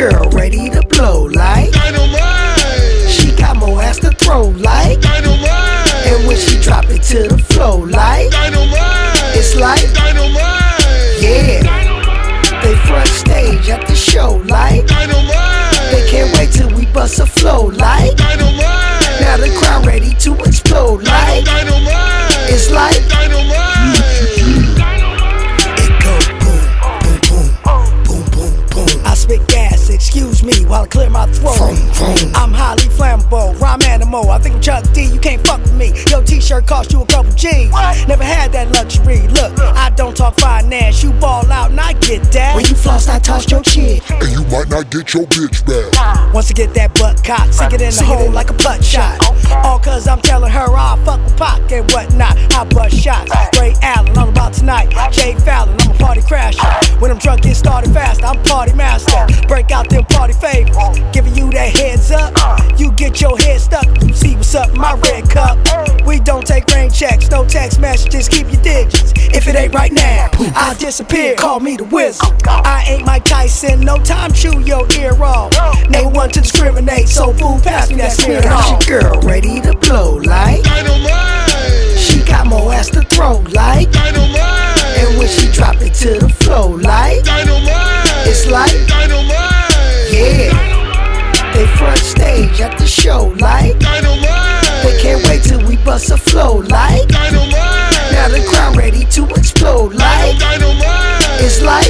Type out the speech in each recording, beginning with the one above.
girl ready to blow like dynamite. She got more ass to throw like Dynamite. and when she drop it to the flow like Dynamite. it's like Dynamite. yeah. They front stage at the show like Dynamite. they can't wait till we bust a flow like Dynamite. now the crowd ready to explode like Dynamite. it's like Dynamite. it go boom, boom, boom, boom, boom, boom. I spit gas, excuse me, while I clear my throat. I'm highly flammable, rhyme animal. I think I'm Chuck D, you can't fuck with me. Your t-shirt cost you a couple G's. Never had that luxury. Look, I don't talk finance. You ball out and I get that. When you floss, I toss your chick. And you might not get your bitch back. Once I get that butt cock, stick it in the hole like a butt shot. All cause I'm telling her I'll fuck with Pac and whatnot. I bust shots. Ray Allen, all about tonight. Jay Fallon, I'm a party crasher. When I'm drunk, get started fast. I'm party master. Break out them party favors. Giving you that heads up. You get your head stuck. You see what's up in my red cup. We don't take rain checks, no text messages. Keep your digits. If it ain't right now, I'll disappear. Call me the wizard. I ain't Mike Tyson. No time chew your ear off. Never one to discriminate. So boo, pass me that spirit off. Your girl ready to blow like Dynamite. she got more ass to throw like Dynamite. and when she drop it to the flow like Dynamite. it's like Dynamite. yeah. They front stage at the show like Dynamite. they can't wait till we bust a flow like Dynamite. now the crowd ready to explode like Dynamite. it's like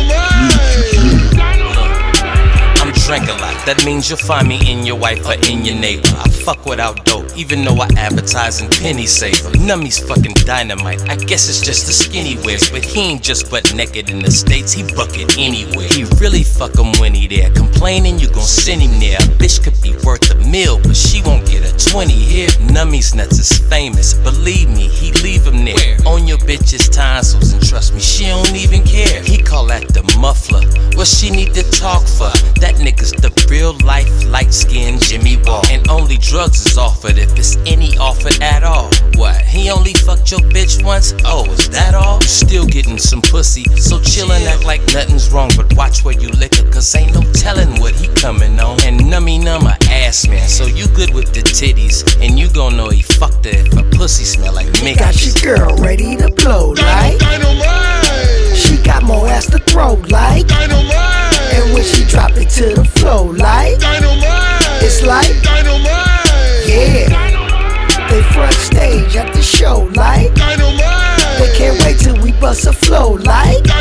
I'm drank a lot, that means you'll find me in your wife or in your neighbor. I fuck without dope, even though I advertise in penny saver. Nummy's fucking dynamite, I guess it's just the skinny wears. But he ain't just butt naked in the States, he bucket anywhere. He really fuck him when he there, complaining you gon' send him there. A bitch could be worth a meal, but she won't get a 20 here. Nummy's nuts is famous, believe me, he leave him there. On your bitch's tonsils, and trust me, she don't even care. He call that the muffler, what she need to talk for. That nigga's the real life, light skinned Jimmy Wall. And only drugs is offered if it's any offered at all. What, he only fucked your bitch once? Oh, is that all? You still getting some pussy, so chill and act like nothing's wrong. But watch where you liquor, cause ain't no telling what he coming on. And nummy number ass man, so you good with the titties. And you gon' know he fucked her if her pussy smell like Mickey. got your girl ready to blow like Dynamite. she got more ass to throw like Dynamite. and when she drop it to the flow like Dynamite. it's like Dynamite. yeah. They front stage at the show like Dynamite. they can't wait till we bust a flow like